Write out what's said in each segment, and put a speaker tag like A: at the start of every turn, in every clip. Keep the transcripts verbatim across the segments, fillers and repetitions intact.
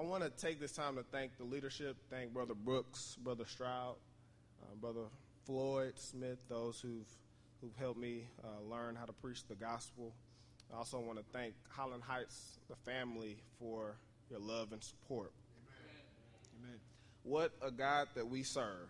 A: want to take this time to thank the leadership, thank Brother Brooks, Brother Stroud, uh, Brother Floyd Smith, those who've who've helped me uh, learn how to preach the gospel. I also want to thank Holland Heights, the family, for your love and support. Amen. Amen. What a God that we serve.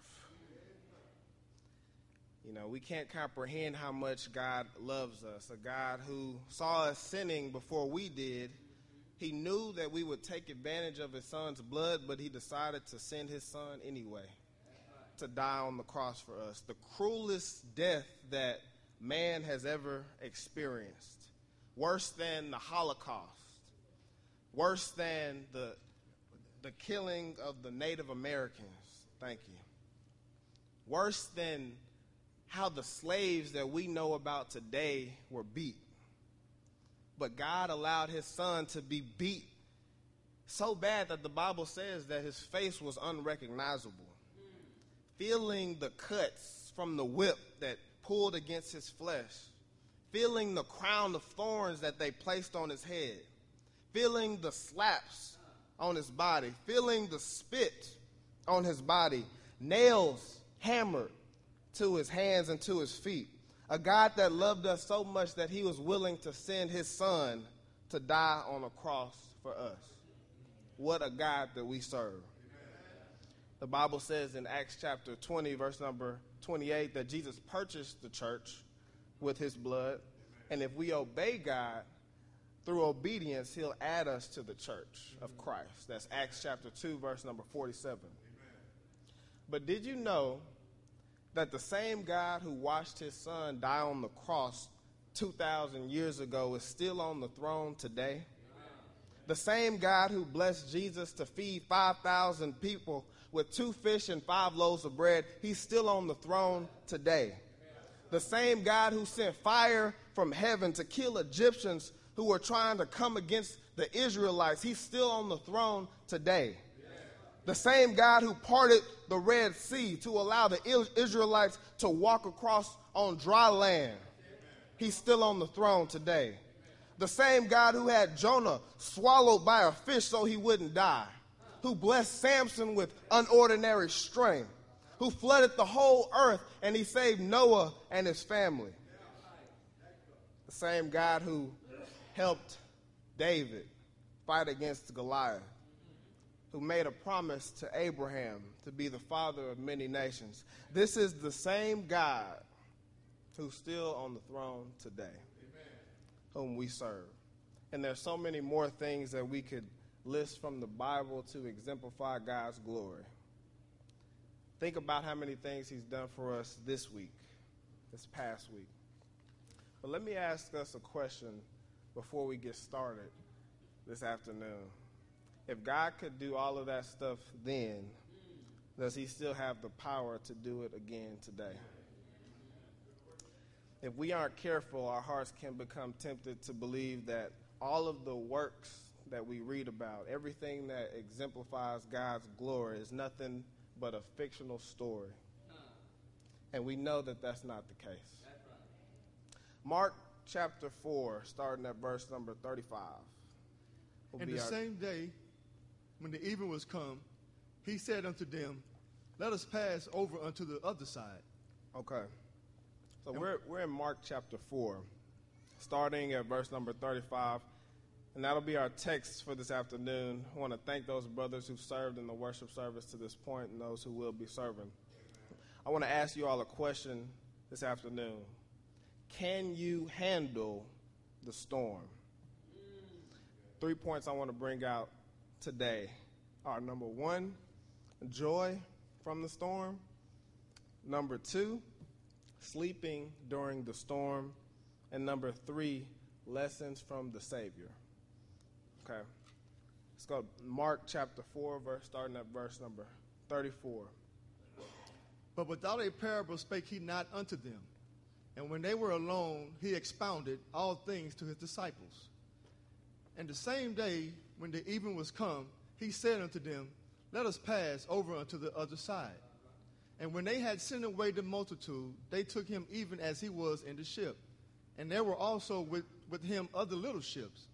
A: You know, we can't comprehend how much God loves us, a God who saw us sinning before we did. He knew that we would take advantage of his son's blood, but he decided to send his son anyway to die on the cross for us. The cruelest death that man has ever experienced. Worse than the Holocaust. Worse than the, the killing of the Native Americans. Thank you. Worse than how the slaves that we know about today were beat. But God allowed his son to be beat so bad that the Bible says that his face was unrecognizable. Feeling the cuts from the whip that pulled against his flesh. Feeling the crown of thorns that they placed on his head. Feeling the slaps on his body. Feeling the spit on his body. Nails hammered to his hands and to his feet. A God that loved us so much that he was willing to send his son to die on a cross for us. What a God that we serve. The Bible says in Acts chapter twenty, verse number twenty-eight, that Jesus purchased the church with his blood. And if we obey God through obedience, he'll add us to the church of Christ. That's Acts chapter two, verse number forty-seven. But did you know that the same God who watched his son die on the cross two thousand years ago is still on the throne today? Amen. The same God who blessed Jesus to feed five thousand people with two fish and five loaves of bread, he's still on the throne today. Amen. The same God who sent fire from heaven to kill Egyptians who were trying to come against the Israelites, he's still on the throne today. The same God who parted the Red Sea to allow the Israelites to walk across on dry land, he's still on the throne today. The same God who had Jonah swallowed by a fish so he wouldn't die, who blessed Samson with unordinary strength, who flooded the whole earth and he saved Noah and his family. The same God who helped David fight against Goliath, who made a promise to Abraham to be the father of many nations. This is the same God who's still on the throne today, Amen. Whom we serve. And there's so many more things that we could list from the Bible to exemplify God's glory. Think about how many things he's done for us this week, this past week. But let me ask us a question before we get started this afternoon. If God could do all of that stuff then, does he still have the power to do it again today? If we aren't careful, our hearts can become tempted to believe that all of the works that we read about, everything that exemplifies God's glory, is nothing but a fictional story. And we know that that's not the case. Mark chapter four, starting at verse number thirty-five.
B: And the our- same day, when the even was come, he said unto them, let us pass over unto the other side.
A: Okay. So we're we're in Mark chapter four, starting at verse number thirty-five. And that'll be our text for this afternoon. I want to thank those brothers who've served in the worship service to this point and those who will be serving. I want to ask you all a question this afternoon. Can you handle the storm? Three points I want to bring out today are: number one, joy from the storm; number two, sleeping during the storm; and number three, lessons from the Savior. Okay, let's go. Mark chapter four, verse starting at verse number thirty-four.
B: But without a parable spake he not unto them, and when they were alone, he expounded all things to his disciples. And the same day, when the even was come, he said unto them, let us pass over unto the other side. And when they had sent away the multitude, they took him even as he was in the ship. And there were also with, with him other little ships.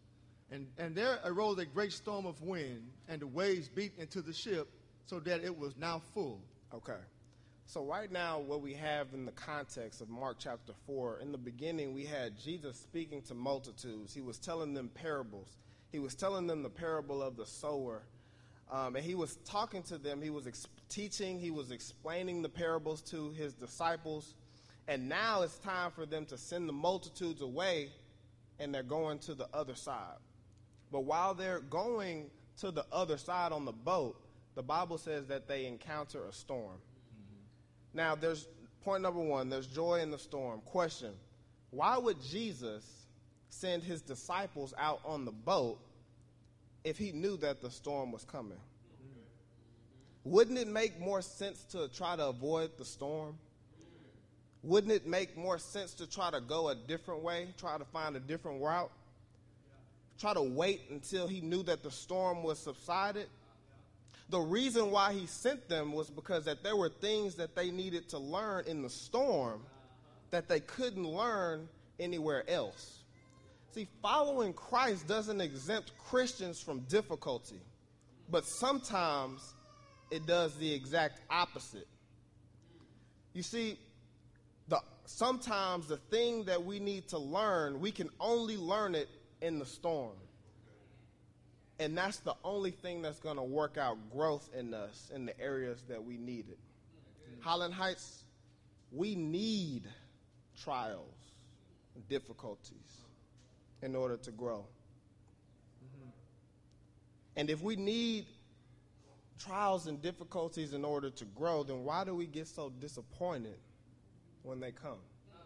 B: And, and there arose a great storm of wind, and the waves beat into the ship so that it was now full.
A: Okay. So right now, what we have in the context of Mark chapter four, in the beginning, we had Jesus speaking to multitudes. He was telling them parables. He was telling them the parable of the sower. Um, and he was talking to them. He was ex- teaching. He was explaining the parables to his disciples. And now it's time for them to send the multitudes away, and they're going to the other side. But while they're going to the other side on the boat, the Bible says that they encounter a storm. Mm-hmm. Now, there's point number one, there's joy in the storm. Question, why would Jesus send his disciples out on the boat if he knew that the storm was coming? Mm-hmm. Wouldn't it make more sense to try to avoid the storm? Wouldn't it make more sense to try to go a different way, try to find a different route? Try to wait until he knew that the storm was subsided? The reason why he sent them was because that there were things that they needed to learn in the storm that they couldn't learn anywhere else. See, following Christ doesn't exempt Christians from difficulty, but sometimes it does the exact opposite. You see, the, sometimes the thing that we need to learn, we can only learn it in the storm. And that's the only thing that's going to work out growth in us in the areas that we need it. Highland Heights, we need trials and difficulties in order to grow. Mm-hmm. And if we need trials and difficulties in order to grow, then why do we get so disappointed when they come?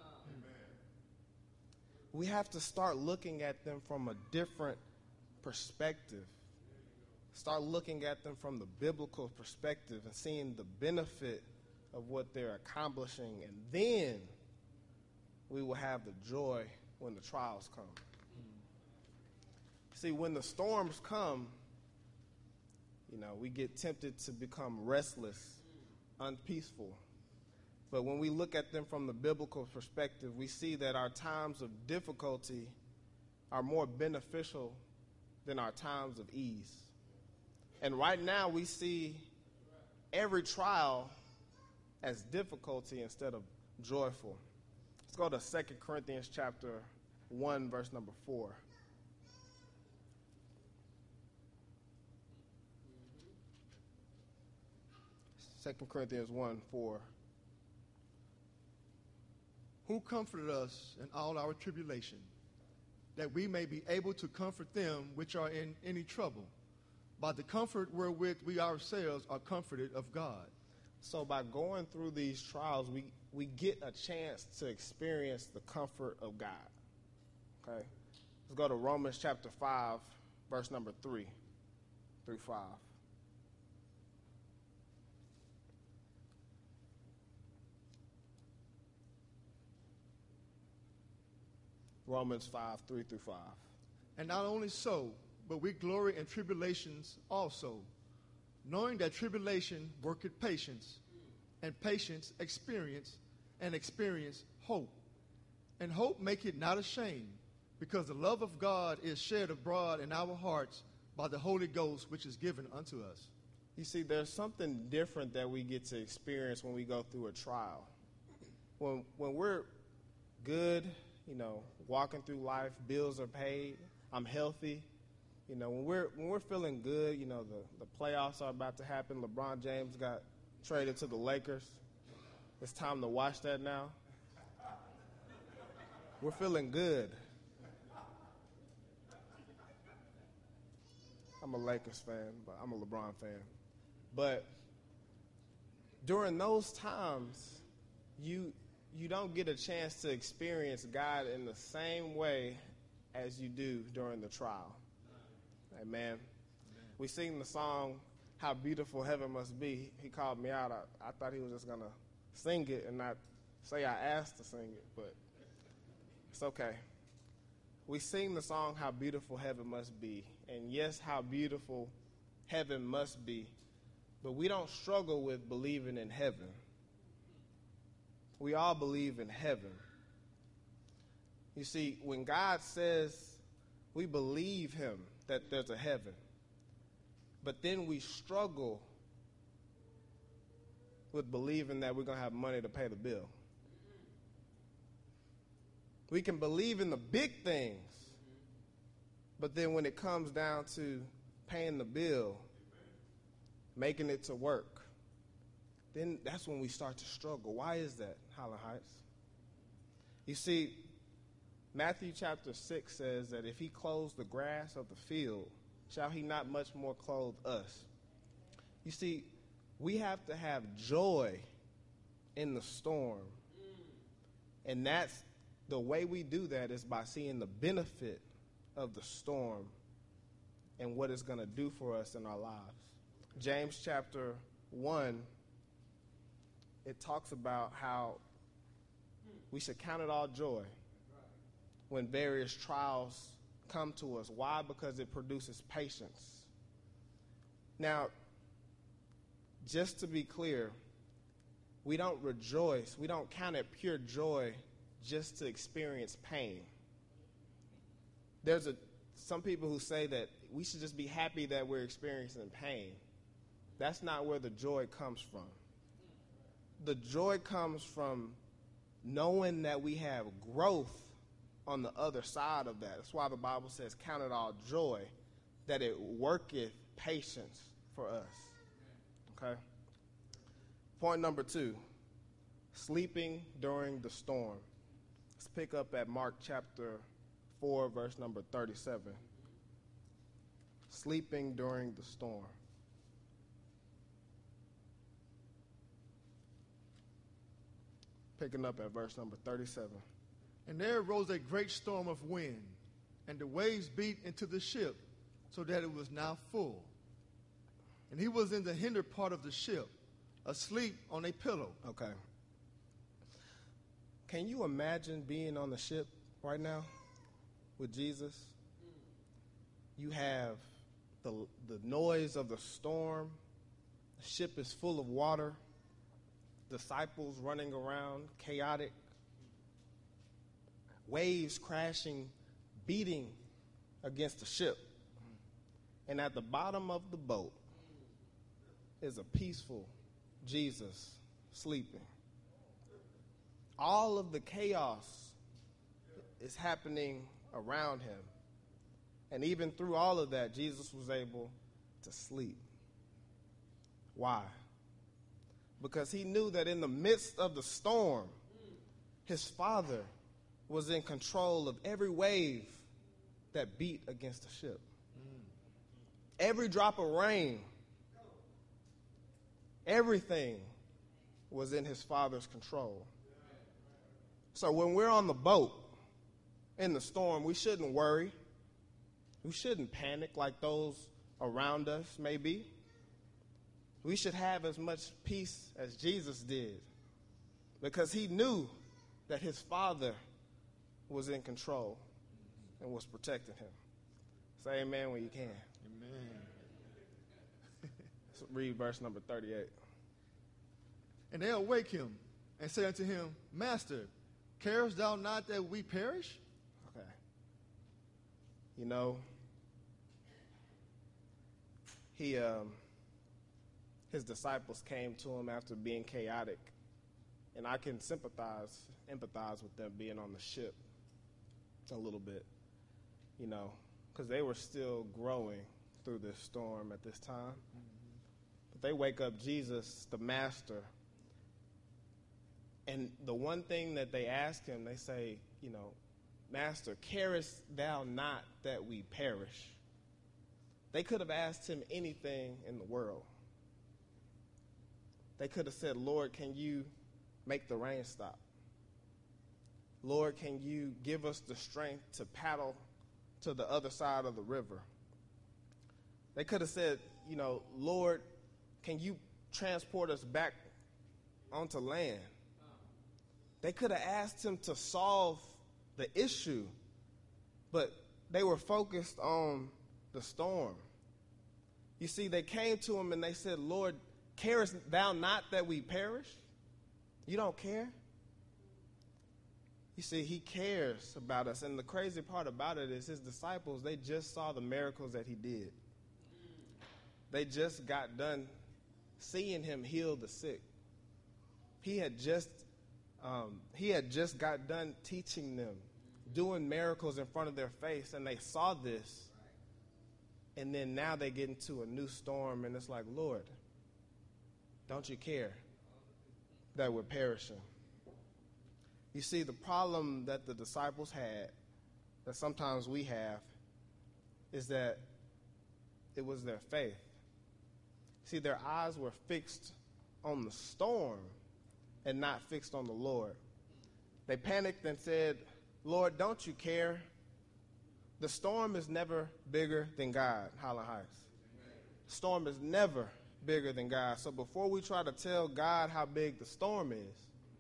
A: We have to start looking at them from a different perspective. Start looking at them from the biblical perspective and seeing the benefit of what they're accomplishing. And then we will have the joy when the trials come. See, when the storms come, you know, we get tempted to become restless, unpeaceful. But when we look at them from the biblical perspective, we see that our times of difficulty are more beneficial than our times of ease. And right now we see every trial as difficulty instead of joyful. Let's go to Second Corinthians chapter one, verse number four. Second Corinthians one, four.
B: Who comforted us in all our tribulation, that we may be able to comfort them which are in any trouble, by the comfort wherewith we ourselves are comforted of God.
A: So by going through these trials, we, we get a chance to experience the comfort of God. Okay? Let's go to Romans chapter five, verse number three through five. Romans five, three through five.
B: And not only so, but we glory in tribulations also, knowing that tribulation worketh patience, and patience experience, and experience hope. And hope maketh not ashamed, because the love of God is shed abroad in our hearts by the Holy Ghost, which is given unto us.
A: You see, there's something different that we get to experience when we go through a trial. When, when we're good, you know, walking through life, bills are paid, I'm healthy. You know, when we're when we're feeling good, you know, the, the playoffs are about to happen. LeBron James got traded to the Lakers. It's time to watch that now. We're feeling good. I'm a Lakers fan, but I'm a LeBron fan. But during those times, you you don't get a chance to experience God in the same way as you do during the trial. Amen. Amen. We sing the song, How Beautiful Heaven Must Be. He called me out. I, I thought he was just going to sing it and not say I asked to sing it, but it's okay. We sing the song, How Beautiful Heaven Must Be. And yes, how beautiful heaven must be, but we don't struggle with believing in heaven. We all believe in heaven. You see, when God says We believe him that there's a heaven. But then we struggle with believing that we're going to have money to pay the bill. We can believe in the big things, but then when it comes down to paying the bill, making it to work, then that's when we start to struggle. Why is that, Highland Heights? You see, Matthew chapter six says that if he clothes the grass of the field, shall he not much more clothe us? You see, we have to have joy in the storm. And that's the way we do that is by seeing the benefit of the storm and what it's going to do for us in our lives. James chapter one, it talks about how we should count it all joy when various trials come to us. Why? Because it produces patience. Now, just to be clear, we don't rejoice, we don't count it pure joy just to experience pain. There's a some people who say that we should just be happy that we're experiencing pain. That's not where the joy comes from. The joy comes from knowing that we have growth on the other side of that. That's why the Bible says, count it all joy, that it worketh patience for us. Okay? Point number two, sleeping during the storm. Let's pick up at Mark chapter four, verse number thirty-seven. Sleeping during the storm. Picking up at verse number thirty-seven.
B: And there arose a great storm of wind, and the waves beat into the ship, so that it was now full. And he was in the hinder part of the ship, asleep on a pillow.
A: Okay. Can you imagine being on the ship right now with Jesus? You have the, the noise of the storm. The ship is full of water. Disciples running around, chaotic. Waves crashing, beating against the ship. And at the bottom of the boat is a peaceful Jesus sleeping. All of the chaos is happening around him. And even through all of that, Jesus was able to sleep. Why? Because he knew that in the midst of the storm, his Father was in control of every wave that beat against the ship. Every drop of rain, everything was in his Father's control. So when we're on the boat in the storm, we shouldn't worry. We shouldn't panic like those around us may be. We should have as much peace as Jesus did, because he knew that his Father was in control and was protecting him. Say amen when you can.
B: Amen.
A: So read verse number thirty-eight.
B: And they awake him and say unto him, Master, carest thou not that we perish?
A: Okay. You know, he, um, his disciples came to him after being chaotic, and I can sympathize, empathize with them being on the ship a little bit, you know, because they were still growing through this storm at this time. Mm-hmm. But they wake up Jesus, the Master, and the one thing that they ask him, they say, you know, Master, carest thou not that we perish? They could have asked him anything in the world. They could have said, Lord, can you make the rain stop? Lord, can you give us the strength to paddle to the other side of the river? They could have said, you know, Lord, can you transport us back onto land? They could have asked him to solve the issue, but they were focused on the storm. You see, they came to him and they said, Lord, carest thou not that we perish? You don't care? You see, he cares about us. And the crazy part about it is his disciples, they just saw the miracles that he did. They just got done seeing him heal the sick. He had just um, he had just got done teaching them, doing miracles in front of their face, and they saw this. And then now they get into a new storm, and it's like, Lord, don't you care that we're perishing? You see, the problem that the disciples had, that sometimes we have, is that it was their faith. See, their eyes were fixed on the storm and not fixed on the Lord. They panicked and said, Lord, don't you care? The storm is never bigger than God, Highland Heights. The storm is never bigger than God. So before we try to tell God how big the storm is,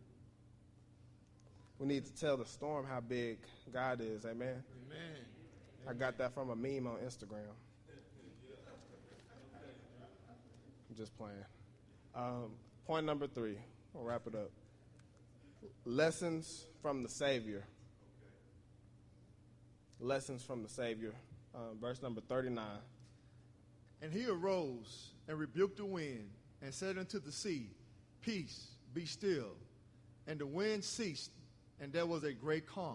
A: we need to tell the storm how big God is. Amen?
B: Amen.
A: I got that from a meme on Instagram. I'm just playing. Um, point number three. We'll wrap it up. Lessons from the Savior. Lessons from the Savior. Um, verse number thirty-nine.
B: And he arose and rebuked the wind and said unto the sea, Peace, be still. And the wind ceased, and there was a great calm.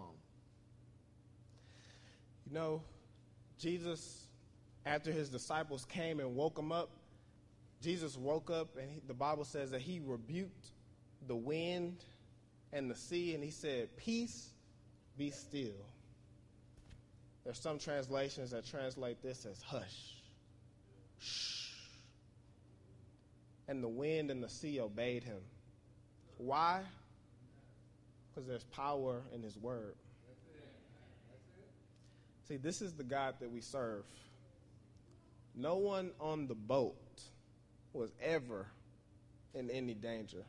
A: You know, Jesus, after his disciples came and woke him up, Jesus woke up, and he, the Bible says that he rebuked the wind and the sea, and he said, Peace, be still. There's some translations that translate this as hush. Shh. And the wind and the sea obeyed him. Why? Because there's power in his word. See, this is the God that we serve. No one on the boat was ever in any danger.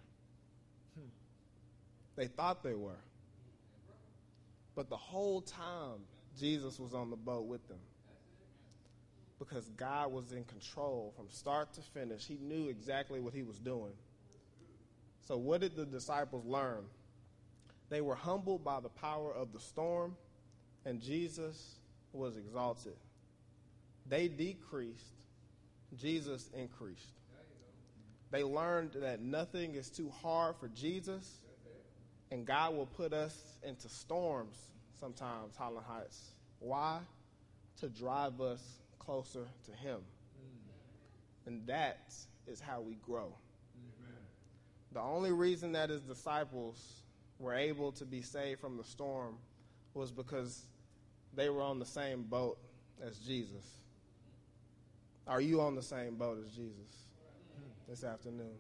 A: They thought they were. But the whole time, Jesus was on the boat with them. Because God was in control from start to finish. He knew exactly what he was doing. So what did the disciples learn? They were humbled by the power of the storm, and Jesus was exalted. They decreased, Jesus increased. They learned that nothing is too hard for Jesus, and God will put us into storms sometimes, Highland Heights. Why? To drive us closer to him. And that is how we grow. Amen. The only reason that his disciples were able to be saved from the storm was because they were on the same boat as Jesus. Are you on the same boat as Jesus this afternoon?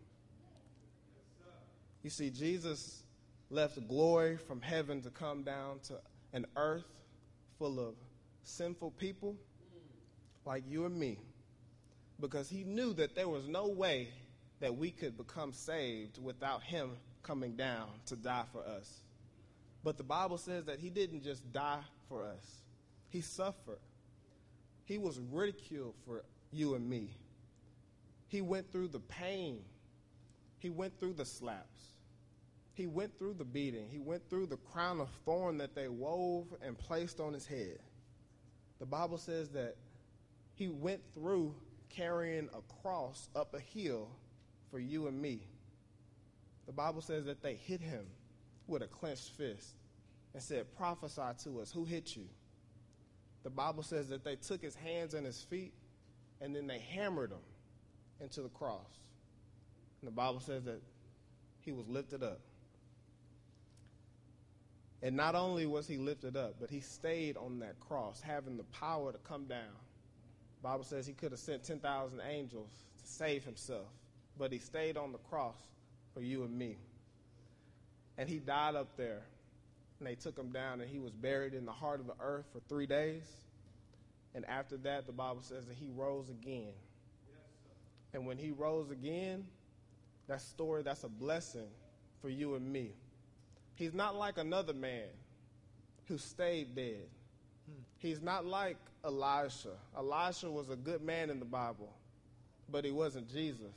A: You see, Jesus left glory from heaven to come down to an earth full of sinful people like you and me, because he knew that there was no way that we could become saved without him coming down to die for us. But the Bible says that he didn't just die for us. He suffered. He was ridiculed for you and me. He went through the pain. He went through the slaps. He went through the beating. He went through the crown of thorn that they wove and placed on his head. The Bible says that he went through carrying a cross up a hill for you and me. The Bible says that they hit him with a clenched fist and said, prophesy to us, who hit you? The Bible says that they took his hands and his feet and then they hammered him into the cross. And the Bible says that he was lifted up. And not only was he lifted up, but he stayed on that cross, having the power to come down. The Bible says he could have sent ten thousand angels to save himself, but he stayed on the cross for you and me. And he died up there, and they took him down, and he was buried in the heart of the earth for three days. And after that, the Bible says that he rose again. And when he rose again, that story, that's a blessing for you and me. He's not like another man who stayed dead. Hmm. He's not like Elisha. Elisha was a good man in the Bible, but he wasn't Jesus.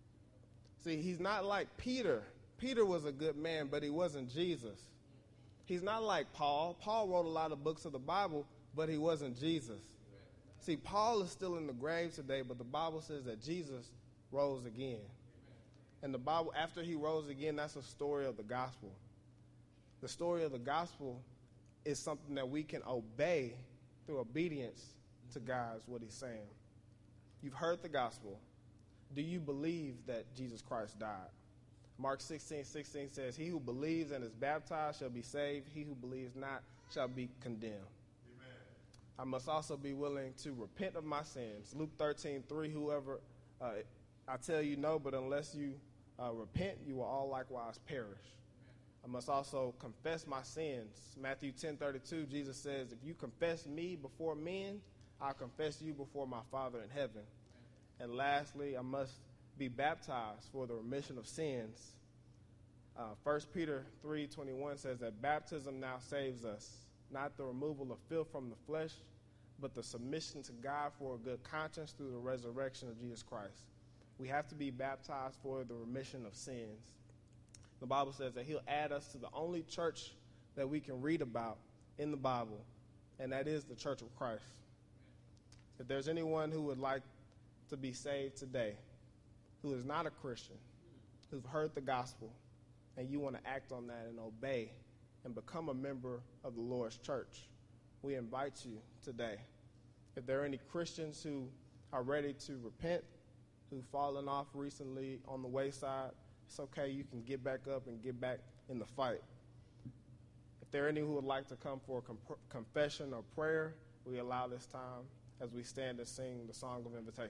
A: See, he's not like Peter. Peter was a good man, but he wasn't Jesus. He's not like Paul. Paul wrote a lot of books of the Bible, but he wasn't Jesus. See, Paul is still in the grave today, but the Bible says that Jesus rose again. And the Bible, after he rose again, that's a story of the gospel. The story of the gospel is something that we can obey through obedience to God, is what he's saying. You've heard the gospel. Do you believe that Jesus Christ died? Mark sixteen sixteen says, he who believes and is baptized shall be saved. He who believes not shall be condemned. Amen. I must also be willing to repent of my sins. Luke thirteen three, whoever, uh, I tell you no, but unless you uh, repent, you will all likewise perish. I must also confess my sins. Matthew ten thirty-two, Jesus says, if you confess me before men, I'll confess you before my Father in heaven. And lastly, I must be baptized for the remission of sins. Uh, First Peter three twenty-one says that baptism now saves us, not the removal of filth from the flesh, but the submission to God for a good conscience through the resurrection of Jesus Christ. We have to be baptized for the remission of sins. The Bible says that he'll add us to the only church that we can read about in the Bible, and that is the Church of Christ. If there's anyone who would like to be saved today, who is not a Christian, who've heard the gospel, and you want to act on that and obey and become a member of the Lord's church, we invite you today. If there are any Christians who are ready to repent, who've fallen off recently on the wayside, it's okay. You can get back up and get back in the fight. If there are any who would like to come for a comp- confession or prayer, we allow this time as we stand and sing the song of invitation.